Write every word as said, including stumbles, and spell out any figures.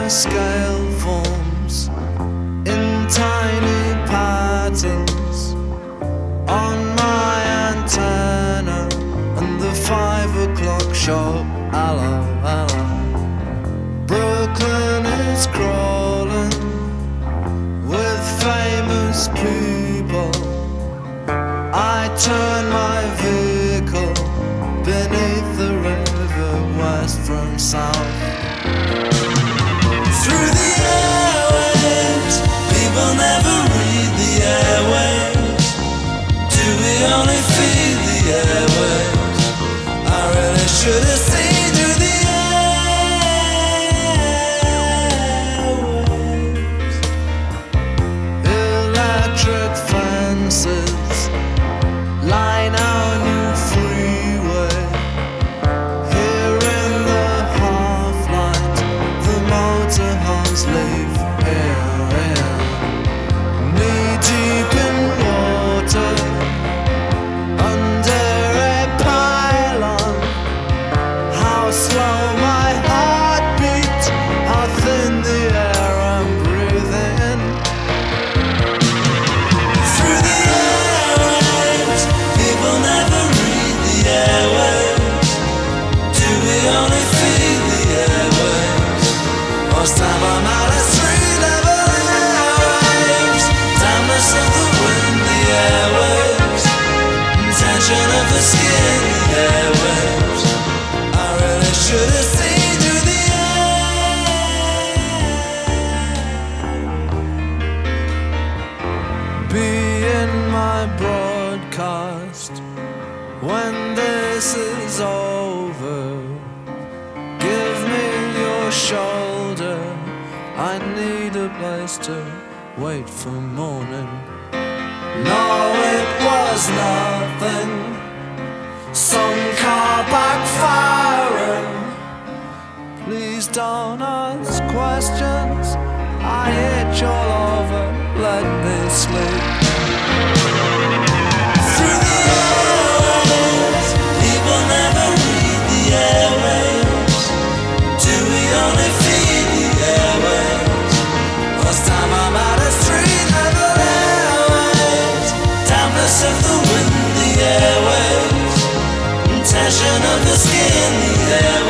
scale forms in tiny patterns on my antenna, and the five o'clock show. Hello, hello. Brooklyn is crawling with famous people. I turn my vehicle beneath the river, west from south. Through the airwaves, people never read the airwaves. Do we only feed the airwaves? I really should have seen through the airwaves. Electric fences line our new freeway. Here in the half-light, the motorhomes leave here, here. Knee-deep in water, under a pylon. How slow my heart beats, how thin the air I'm breathing. Through the airwaves, people never read the airwaves. Do we only feed the airwaves? Most time I'm out of street-level airwaves. Dampness of the wind, the airwaves. Tension of the skin, the airwaves. I really should have seen through the air. Be in my broadcast when this is over. Give me your shoulder. I need a place to wait for morning. No, it was nothing. Some car backfiring. Please don't ask questions. I itch all over. Let me sleep. Through the airwaves, people never read the airwaves. Do we only feed the airwaves? Last time I'm out of street-level airwaves. Dampness of the wind, the airwaves. Tension of the skin, the airwaves.